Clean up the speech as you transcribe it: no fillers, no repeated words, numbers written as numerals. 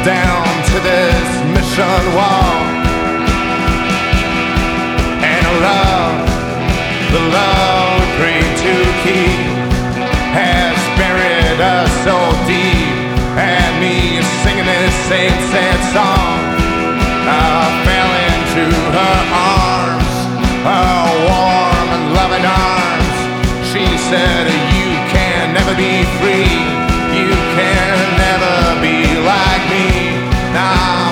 down to this mission wall. And the love we agreed to keep has buried us so deep. And me singing this same sad song, I fell into her arms, her warm and loving arms. She said, you can never be free, you can never be like me. Now